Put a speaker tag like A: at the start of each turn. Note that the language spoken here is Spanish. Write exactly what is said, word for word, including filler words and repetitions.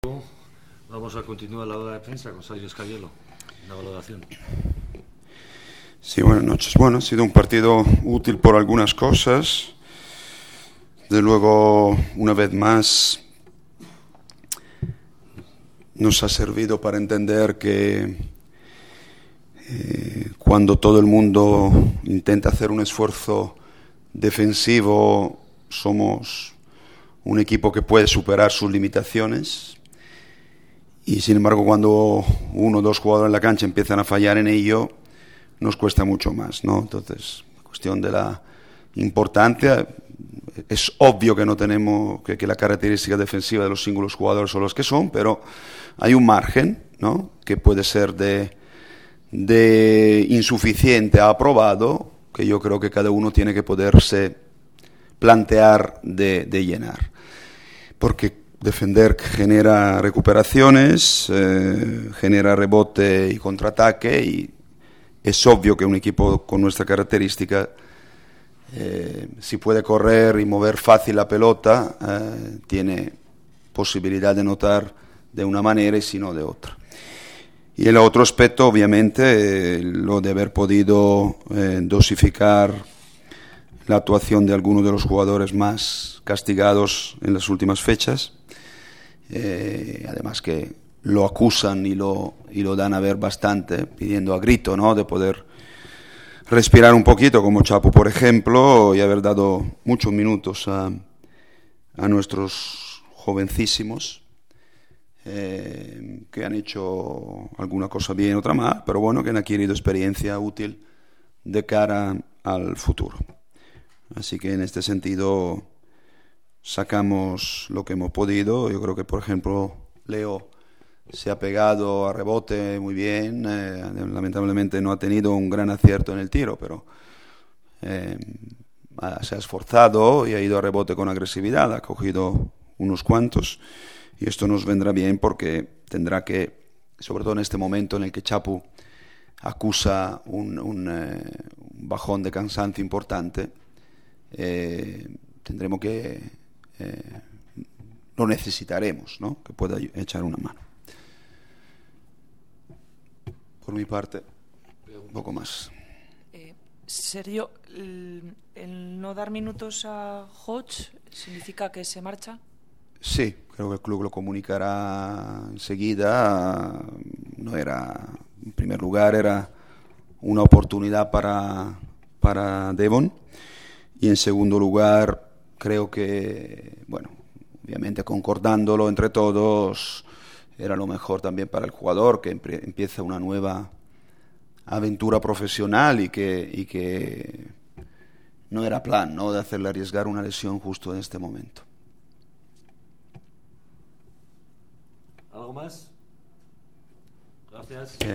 A: Vamos a continuar la hora de prensa con Sergio Scariolo, la valoración.
B: Sí, buenas noches. Bueno, ha sido un partido útil por algunas cosas. De luego, una vez más, nos ha servido para entender que eh, cuando todo el mundo intenta hacer un esfuerzo defensivo, somos un equipo que puede superar sus limitaciones. Y sin embargo, cuando uno o dos jugadores en la cancha empiezan a fallar en ello, nos cuesta mucho más, ¿no? Entonces, la cuestión de la importancia, es obvio que no tenemos, que, que la característica defensiva de los singles jugadores son los que son, pero hay un margen, ¿no? Que puede ser de, de insuficiente a aprobado, que yo creo que cada uno tiene que poderse plantear de, de llenar. Porque defender genera recuperaciones, eh, genera rebote y contraataque, y es obvio que un equipo con nuestra característica, eh, si puede correr y mover fácil la pelota, eh, tiene posibilidad de anotar de una manera y si no de otra. Y el otro aspecto, obviamente, eh, lo de haber podido eh, dosificar la actuación de algunos de los jugadores más castigados en las últimas fechas. Eh, además que lo acusan y lo, y lo dan a ver bastante, pidiendo a grito, ¿no?, de poder respirar un poquito, como Chapu, por ejemplo, y haber dado muchos minutos a, a nuestros jovencísimos, eh, que han hecho alguna cosa bien, otra mal, pero bueno, que han adquirido experiencia útil de cara al futuro. Así que en este sentido sacamos lo que hemos podido. Yo creo que, por ejemplo, Leo se ha pegado a rebote muy bien. Eh, lamentablemente no ha tenido un gran acierto en el tiro, pero eh, se ha esforzado y ha ido a rebote con agresividad. Ha cogido unos cuantos y esto nos vendrá bien porque tendrá que, sobre todo en este momento en el que Chapu acusa un, un, eh, un bajón de cansancio importante, eh, tendremos que Eh, lo necesitaremos, ¿no?, que pueda echar una mano. Por mi parte, un poco más.
C: Eh, Sergio, el, el no dar minutos a Hodge significa que se marcha.
B: Sí, creo que el club lo comunicará enseguida. No era, en primer lugar, era una oportunidad para, para Devon, y en segundo lugar, creo que, bueno, obviamente concordándolo entre todos, era lo mejor también para el jugador, que empieza una nueva aventura profesional y que, y que no era plan, ¿no?, de hacerle arriesgar una lesión justo en este momento.
A: ¿Algo más? Gracias.